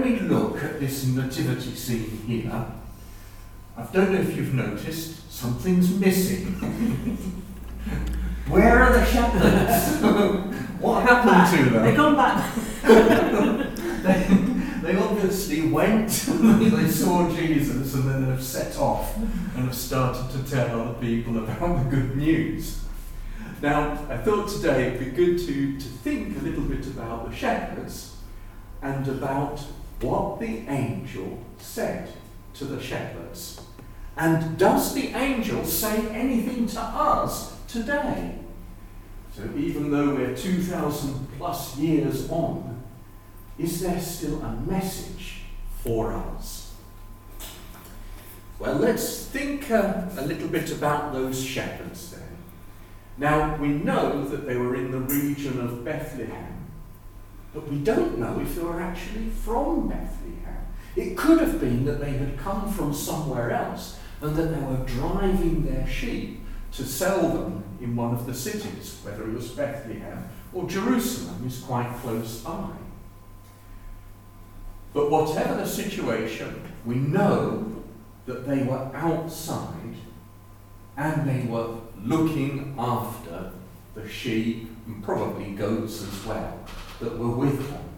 we look at this nativity scene here, I don't know if you've noticed, something's missing. Where are the shepherds? What happened to them? They come back. They obviously went, they saw Jesus, and then have set off and have started to tell other people about the good news. Now, I thought today it'd be good to think a little bit about the shepherds and about what the angel said to the shepherds. And does the angel say anything to us today? So even though we're 2,000 plus years on, is there still a message for us? Well, let's think a little bit about those shepherds then. Now, we know that they were in the region of Bethlehem, but we don't know if they were actually from Bethlehem. It could have been that they had come from somewhere else and that they were driving their sheep to sell them in one of the cities, whether it was Bethlehem or Jerusalem is quite close by. But whatever the situation, we know that they were outside and they were looking after the sheep and probably goats as well that were with them.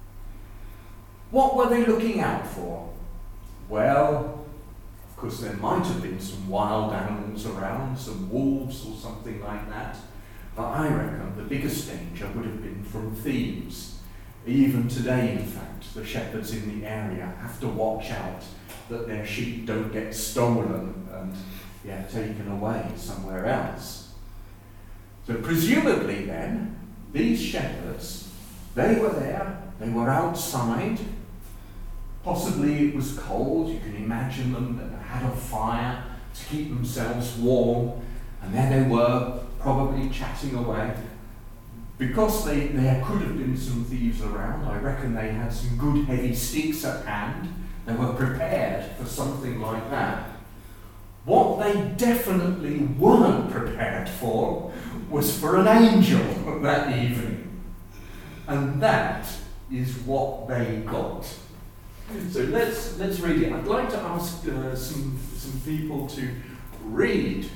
What were they looking out for? Well, of course there might have been some wild animals around, some wolves or something like that, but I reckon the biggest danger would have been from thieves. Even today, in fact, the shepherds in the area have to watch out that their sheep don't get stolen and taken away somewhere else. So presumably then, these shepherds, they were there, they were outside, possibly it was cold, you can imagine them that they had a fire to keep themselves warm, and there they were, probably chatting away. Because there could have been some thieves around, I reckon they had some good heavy sticks at hand. They were prepared for something like that. What they definitely weren't prepared for was for an angel that evening. And that is what they got. So let's read it. I'd like to ask some people to read.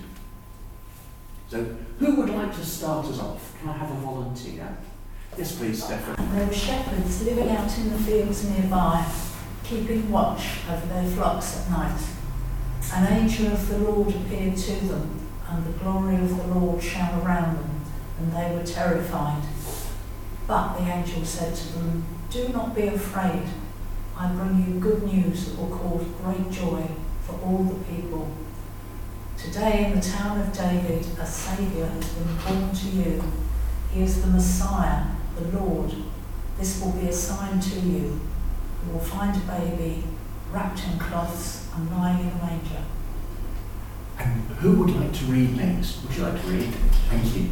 So who would like to start us off? Can I have a volunteer? Yes, please, Stefan. There were shepherds living out in the fields nearby, keeping watch over their flocks at night. An angel of the Lord appeared to them, and the glory of the Lord shone around them, and they were terrified. But the angel said to them, "Do not be afraid. I bring you good news that will cause great joy for all the people. Today in the town of David, a Saviour has been born to you. He is the Messiah, the Lord. This will be a sign to you. You will find a baby wrapped in cloths and lying in a manger." And who would like to read next? Would you like to read? Thank you.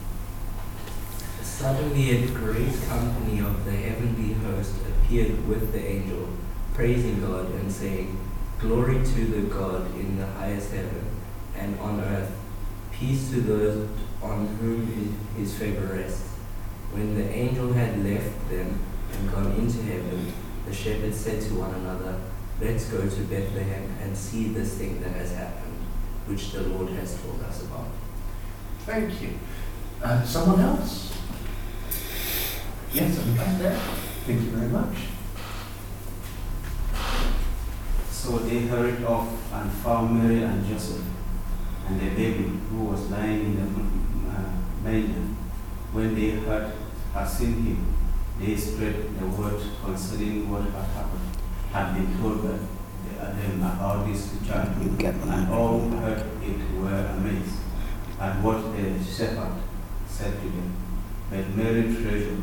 Suddenly a great company of the heavenly host appeared with the angel, praising God and saying, "Glory to the God in the highest heaven, and on earth, peace to those on whom his favor rests." When the angel had left them and gone into heaven, the shepherds said to one another, "Let's go to Bethlehem and see this thing that has happened, which the Lord has told us about." Thank you. Someone else? Yes, I'm back there. Thank you very much. So they hurried off and found Mary and Joseph and the baby who was lying in the manger. When they had seen him, they spread the word concerning what had been told them about this child. And all who heard it were amazed at what the shepherd said to them. But Mary treasured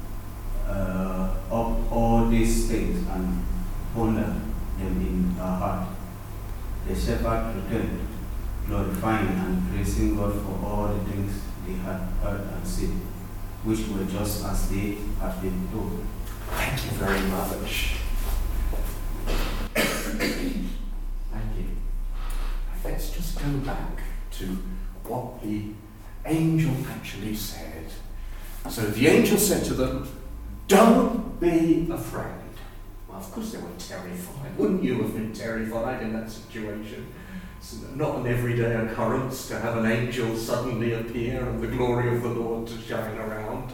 up all these things and pondered them in her heart. The shepherd returned, glorifying and praising God for all the things they had heard and seen, which were just as they had been told. Thank you very much. Thank you. Let's just go back to what the angel actually said. So the angel said to them, "Don't be afraid." Well, Of course they were terrified. Wouldn't you have been terrified in that situation? It's not an everyday occurrence to have an angel suddenly appear and the glory of the Lord to shine around.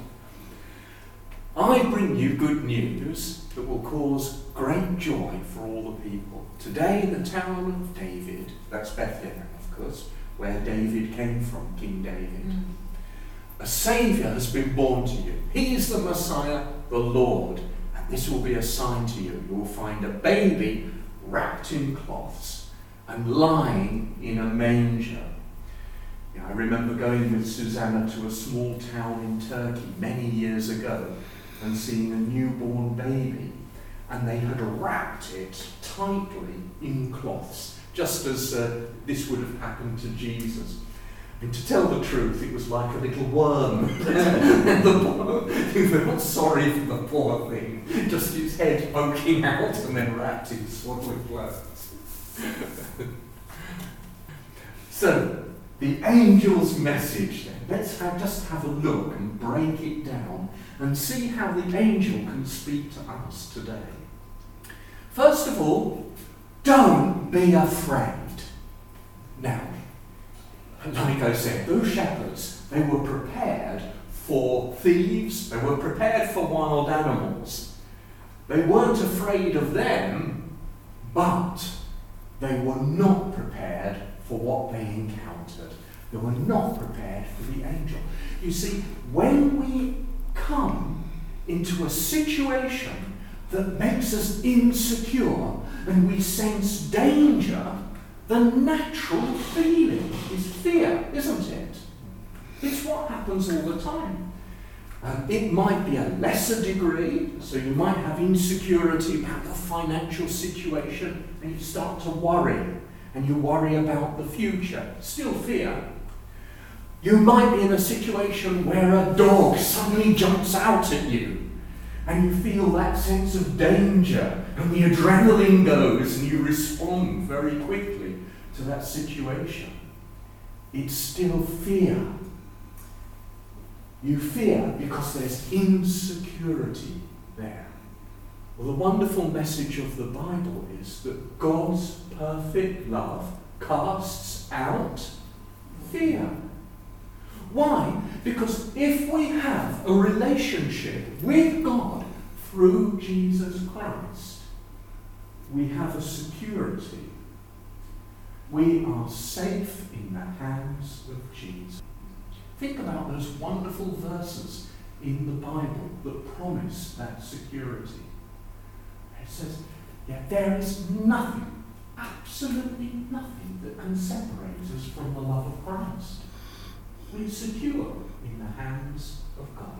I bring you good news that will cause great joy for all the people. Today in the town of David, that's Bethlehem, of course, where David came from, King David. A Saviour has been born to you. He is the Messiah, the Lord. And this will be a sign to you. You will find a baby wrapped in cloths and lying in a manger. I remember going with Susanna to a small town in Turkey many years ago and seeing a newborn baby. And they had wrapped it tightly in cloths, just as this would have happened to Jesus. And to tell the truth, it was like a little worm. They were sorry for the poor thing, just its head poking out and then wrapped in swaddling clothes. So, the angel's message then. Let's just have a look and break it down and see how the angel can speak to us today. First of all, don't be afraid. Now, like I said, those shepherds, they were prepared for thieves, they were prepared for wild animals. They weren't afraid of them, but they were not prepared for what they encountered. They were not prepared for the angel. You see, when we come into a situation that makes us insecure and we sense danger, the natural feeling is fear, isn't it? It's what happens all the time. It might be a lesser degree, so you might have insecurity about the financial situation and you start to worry, and you worry about the future. Still fear. You might be in a situation where a dog suddenly jumps out at you and you feel that sense of danger and the adrenaline goes and you respond very quickly to that situation. It's still fear. You fear because there's insecurity there. Well, the wonderful message of the Bible is that God's perfect love casts out fear. Why? Because if we have a relationship with God through Jesus Christ, we have a security. We are safe in the hands of Jesus. Think about those wonderful verses in the Bible that promise that security. It says, there is nothing, absolutely nothing that can separate us from the love of Christ. We're secure in the hands of God.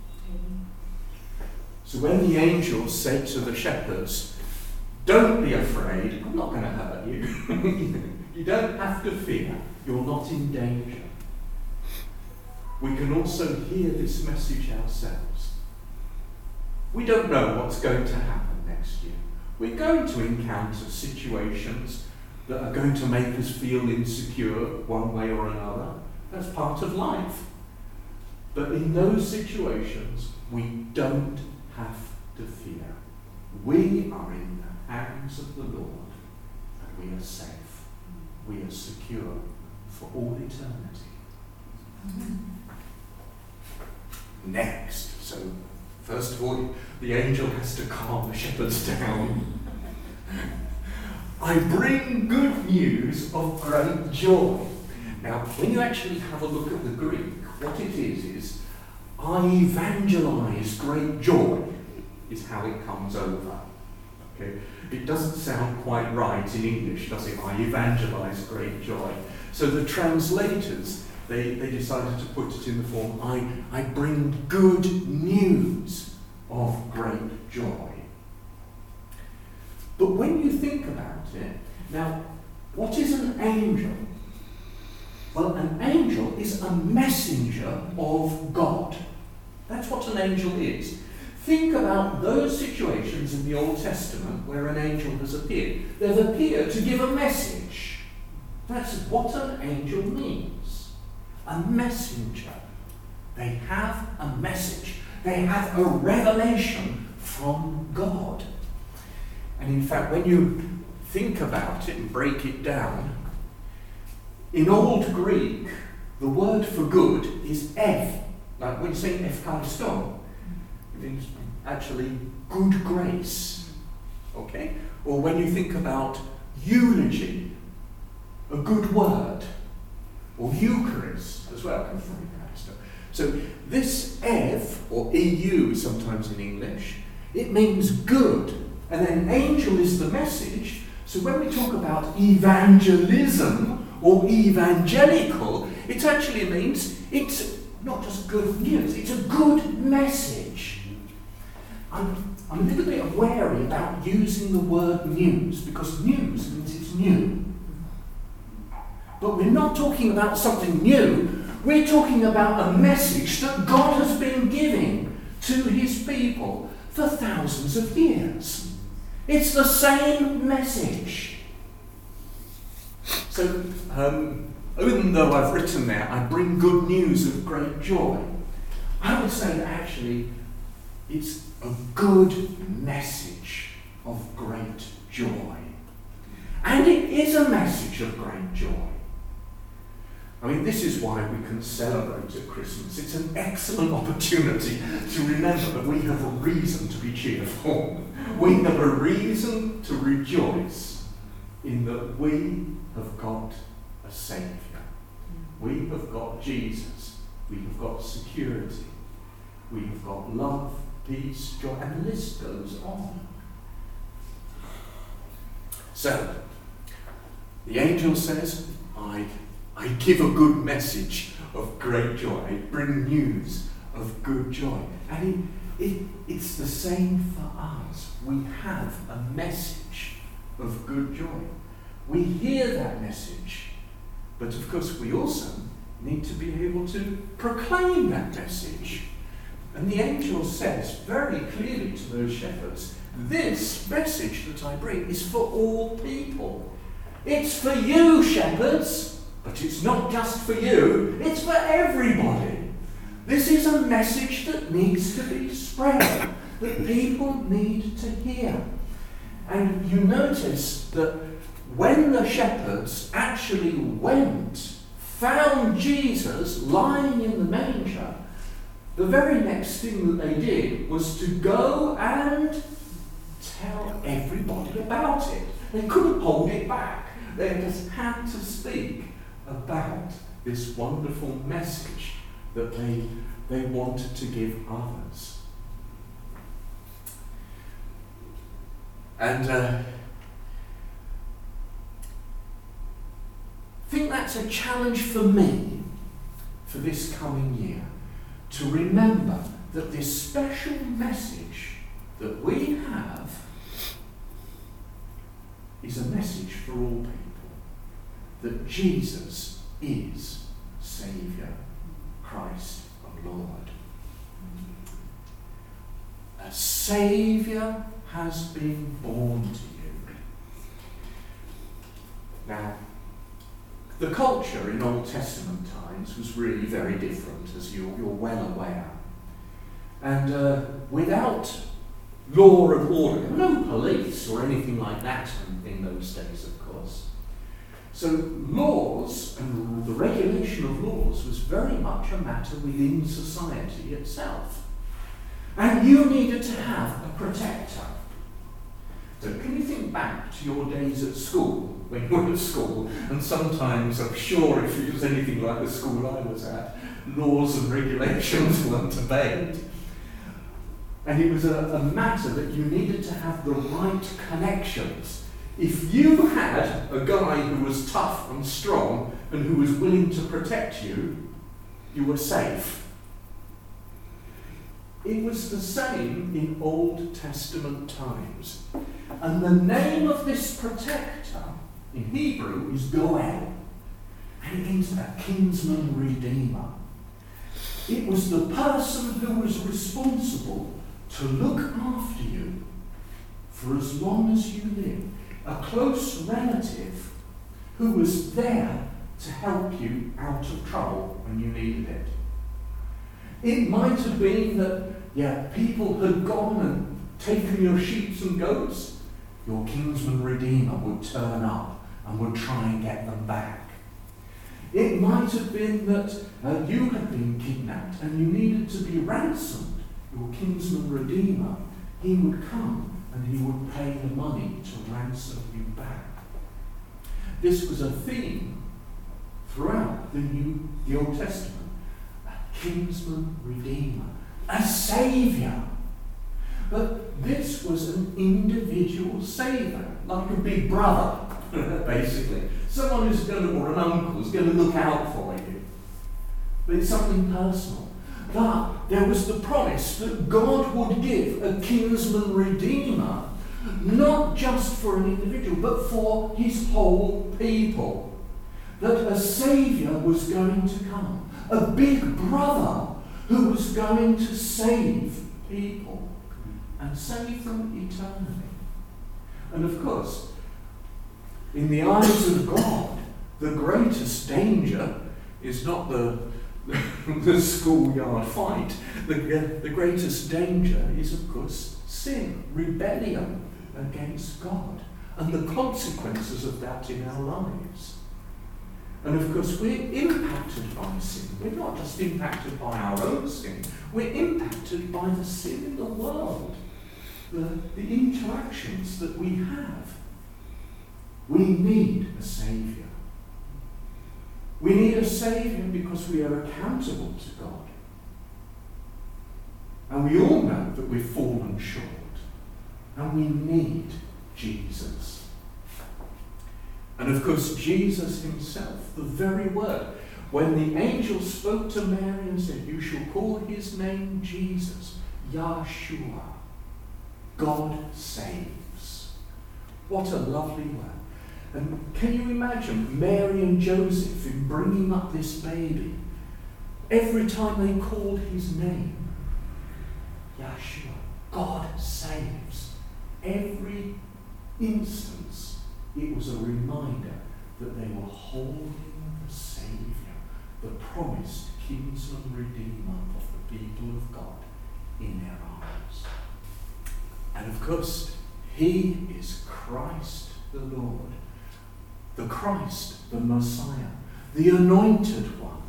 So when the angels say to the shepherds, don't be afraid, I'm not going to hurt you. You don't have to fear. You're not in danger. We can also hear this message ourselves. We don't know what's going to happen next year. We're going to encounter situations that are going to make us feel insecure one way or another. That's part of life. But in those situations, we don't have to fear. We are in the hands of the Lord, and we are safe. We are secure for all eternity. Next, so first of all, the angel has to calm the shepherds down. I bring good news of great joy. Now, when you actually have a look at the Greek, what it is I evangelize great joy is how it comes over. Okay? It doesn't sound quite right in English, does it? I evangelize great joy. So the translators, they decided to put it in the form, I bring good news of great joy. But when you think about it, now, what is an angel? Well, an angel is a messenger of God. That's what an angel is. Think about those situations in the Old Testament where an angel has appeared. They've appeared to give a message. That's what an angel means. A messenger. They have a message. They have a revelation from God. And in fact, when you think about it and break it down, in Old Greek, the word for good is ev. Like when you say evchariston, it means actually good grace. Okay? Or when you think about eulogy, a good word, or Eucharist as well comes from Euchariston. So this ev, or EU sometimes in English, it means good. And then angel is the message. So when we talk about evangelism or evangelical, it actually means it's not just good news, it's a good message. I'm a little bit wary about using the word news, because news means it's new. But we're not talking about something new, we're talking about a message that God has been giving to his people for thousands of years. It's the same message. So, even though I've written there, I bring good news of great joy, I would say that actually it's a good message of great joy. And it is a message of great joy. I mean, this is why we can celebrate at Christmas. It's an excellent opportunity to remember that we have a reason to be cheerful. We have a reason to rejoice in that we have got a Saviour. We have got Jesus. We have got security. We have got love, peace, joy, and the list goes on. So, the angel says, I give a good message of great joy. I bring news of good joy. And it's the same for us. We have a message of good joy. We hear that message, but of course we also need to be able to proclaim that message. And the angel says very clearly to those shepherds, this message that I bring is for all people. It's for you, shepherds, but it's not just for you, it's for everybody. This is a message that needs to be spread, that people need to hear. And you notice that when the shepherds actually went, found Jesus lying in the manger, the very next thing that they did was to go and tell everybody about it. They couldn't hold it back. They just had to speak about this wonderful message that they wanted to give others. And I think that's a challenge for me for this coming year, to remember that this special message that we have is a message for all people, that Jesus is Saviour, Christ our Lord. A Saviour has been born to you. Now, the culture in Old Testament times was really very different, as you're well aware. And without law and order, there were no police or anything like that in those days, of course. So laws and the regulation of laws was very much a matter within society itself. And you needed to have a protector. So can you think back to your days at school, when you were at school, and sometimes, I'm sure if it was anything like the school I was at, laws and regulations weren't obeyed. And it was a matter that you needed to have the right connections. If you had a guy who was tough and strong and who was willing to protect you, you were safe. It was the same in Old Testament times. And the name of this protector in Hebrew is Goel. And it means a kinsman redeemer. It was the person who was responsible to look after you for as long as you lived. A close relative who was there to help you out of trouble when you needed it. It might have been that, people had gone and taken your sheep and goats, your kinsman redeemer would turn up and would try and get them back. It might have been that you had been kidnapped and you needed to be ransomed. Your kinsman redeemer, he would come and he would pay the money to ransom you back. This was a theme throughout the Old Testament. A kinsman redeemer, a saviour. But this was an individual saviour, like a big brother, basically. Someone who's going to, or an uncle, who's going to look out for you. But it's something personal. But there was the promise that God would give a kinsman redeemer, not just for an individual, but for his whole people. That a saviour was going to come, a big brother who was going to save people and save them eternally. And of course, in the eyes of God, the greatest danger is not the schoolyard fight. The greatest danger is, of course, sin, rebellion against God, and the consequences of that in our lives. And of course, we're impacted by sin. We're not just impacted by our own sin, we're impacted by the sin in the world, the interactions that we have. We need a saviour. We need a saviour because we are accountable to God. And we all know that we've fallen short. And we need Jesus. And of course, Jesus himself, the very word, when the angel spoke to Mary and said, "You shall call his name Jesus, Yahshua," God saves. What a lovely word. And can you imagine Mary and Joseph in bringing up this baby? Every time they called his name, Yahshua, God saves. Every instance, it was a reminder that they were holding the Saviour, the promised kinsman redeemer of the people of God, in their arms. And of course, he is Christ the Lord, the Christ, the Messiah, the anointed one.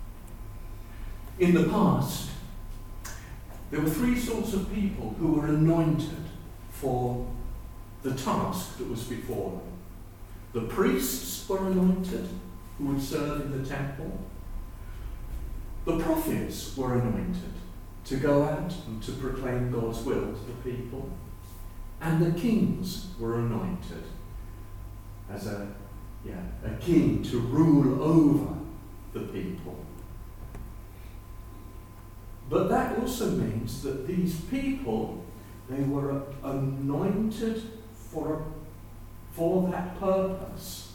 In the past, there were three sorts of people who were anointed for the task that was before them. The priests were anointed, who would serve in the temple. The prophets were anointed to go out and to proclaim God's will to the people. And the kings were anointed as a king to rule over the people. But that also means that these people, they were anointed for that purpose.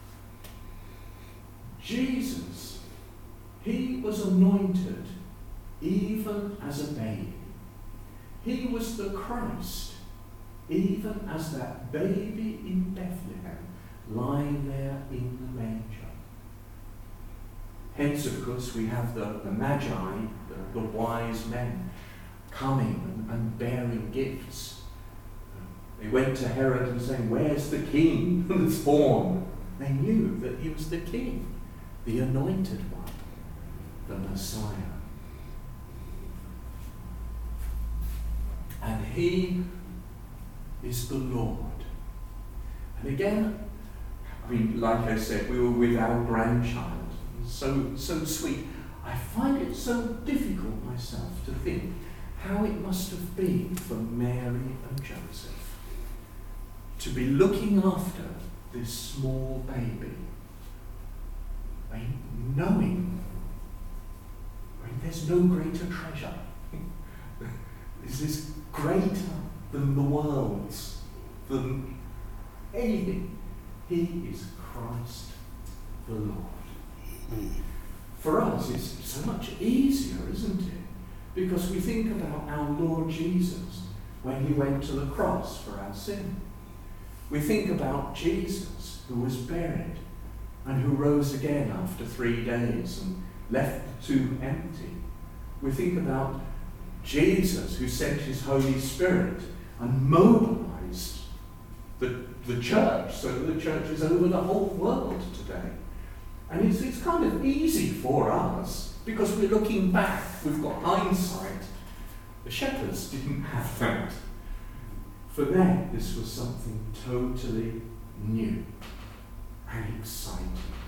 Jesus, he was anointed even as a baby. He was the Christ, even as that baby in Bethlehem, lying there in the manger. Hence, of course, we have the Magi, the wise men, coming and bearing gifts. They went to Herod and saying, "Where's the king that's born?" They knew that he was the king, the anointed one, the Messiah. And he is the Lord. And again, I mean, like I said, we were with our grandchild. So sweet. I find it so difficult myself to think how it must have been for Mary and Joseph to be looking after this small baby. I mean, knowing, there's no greater treasure. Is this greater than the world's, than anything? He is Christ the Lord. For us, it's so much easier, isn't it? Because we think about our Lord Jesus when he went to the cross for our sin. We think about Jesus who was buried and who rose again after 3 days and left the tomb empty. We think about Jesus who sent his Holy Spirit and mobilized the church, so that the church is over the whole world today. And it's kind of easy for us, because we're looking back, we've got hindsight. The shepherds didn't have that. For them, this was something totally new and exciting.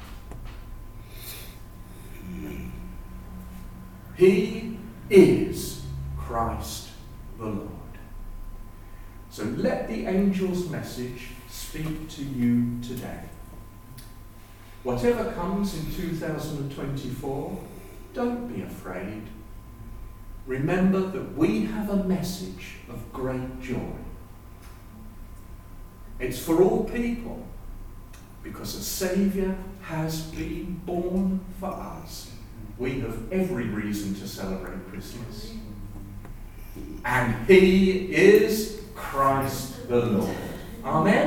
He is Christ the Lord. So let the angel's message speak to you today. Whatever comes in 2024, don't be afraid. Remember that we have a message of great joy. It's for all people, because a Saviour has been born for us. We have every reason to celebrate Christmas. And He is Christ the Lord. Amen.